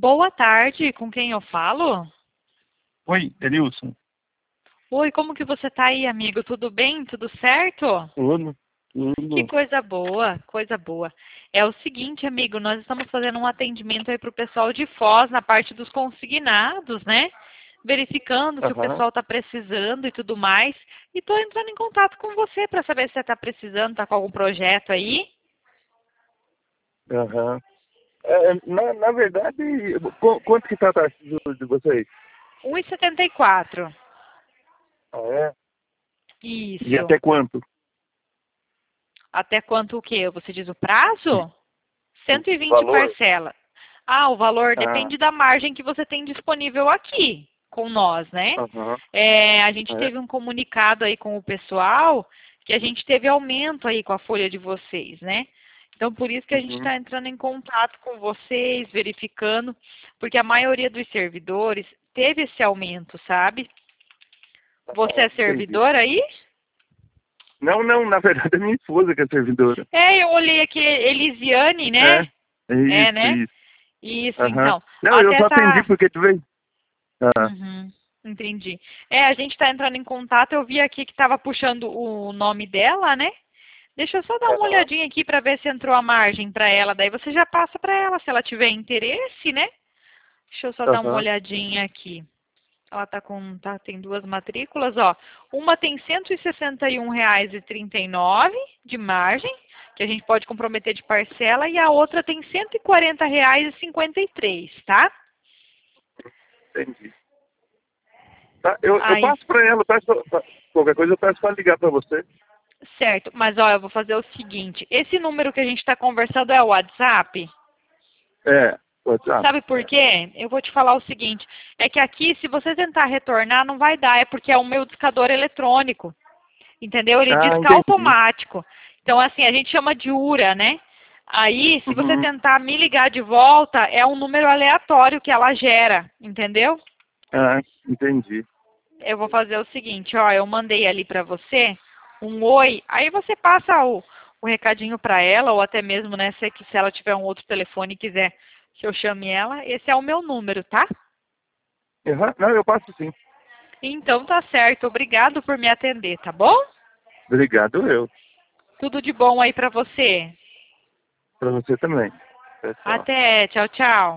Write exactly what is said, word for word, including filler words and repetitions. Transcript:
Boa tarde, com quem eu falo? Oi, Edilson. Oi, como que você tá aí, amigo? Tudo bem? Tudo certo? Tudo? Que Tudo. coisa boa, coisa boa. É o seguinte, amigo, nós estamos fazendo um atendimento aí para o pessoal de Foz, na parte dos consignados, né? Verificando se o Aham, pessoal está precisando e tudo mais. E estou entrando em contato com você para saber se você está precisando, está com algum projeto aí. aham. É, na, na verdade, qu- quanto que tá a taxa de, de vocês? um e setenta e quatro. Ah, é? E Isso. até quanto? Até quanto o quê? Você diz o prazo? O cento e vinte valor? parcela. Ah, o valor Ah, depende da margem que você tem disponível aqui com nós, né? aham. É, a gente É? teve um comunicado aí com o pessoal que a gente teve aumento aí com a folha de vocês, né? Então, por isso que a gente Uhum. está entrando em contato com vocês, verificando, porque a maioria dos servidores teve esse aumento, sabe? Você Ah, é entendi. servidor aí? Não, não, na verdade é minha esposa que é servidora. É, eu olhei aqui, Elisiane, É? né? É É, isso, né? isso. Isso, Aham. então. Não, eu Até só atendi tá. porque tu veio. Ah, Uhum, entendi. É, a gente está entrando em contato. Eu vi aqui que estava puxando o nome dela, né? Deixa eu só dar uma aham. olhadinha aqui para ver se entrou a margem para ela. Daí você já passa para ela, se ela tiver interesse, né? Deixa eu só dar uma Aham. olhadinha aqui. Ela tá com, tá, tem duas matrículas, ó. Uma tem cento e sessenta e um reais e trinta e nove de margem, que a gente pode comprometer de parcela, e a outra tem cento e quarenta reais e cinquenta e três, tá? Entendi. Tá, eu, eu Aí, passo pra ela, peço, pra- qualquer coisa eu peço pra ligar pra você. certo. Mas, ó, eu vou fazer o seguinte. Esse número que a gente está conversando é o WhatsApp? É, WhatsApp. Sabe por É. quê? Eu vou te falar o seguinte. É que aqui, se você tentar retornar, não vai dar. É porque é o meu discador eletrônico. Entendeu? Ele Ah, disca entendi. automático. Então, assim, a gente chama de U R A, né? Aí, se você Uhum. tentar me ligar de volta, é um número aleatório que ela gera. Entendeu? Ah, entendi. Eu vou fazer o seguinte, ó. Eu mandei ali pra você um oi. Aí você passa o, o recadinho pra ela, ou até mesmo, né, se, se ela tiver um outro telefone e quiser que eu chame ela. Esse é o meu número, tá? Uhum. Não, eu passo sim. Então tá certo. Obrigado por me atender, tá bom? Obrigado eu. Tudo de bom aí pra você. Pra você também. Pessoal. Até. Tchau, tchau.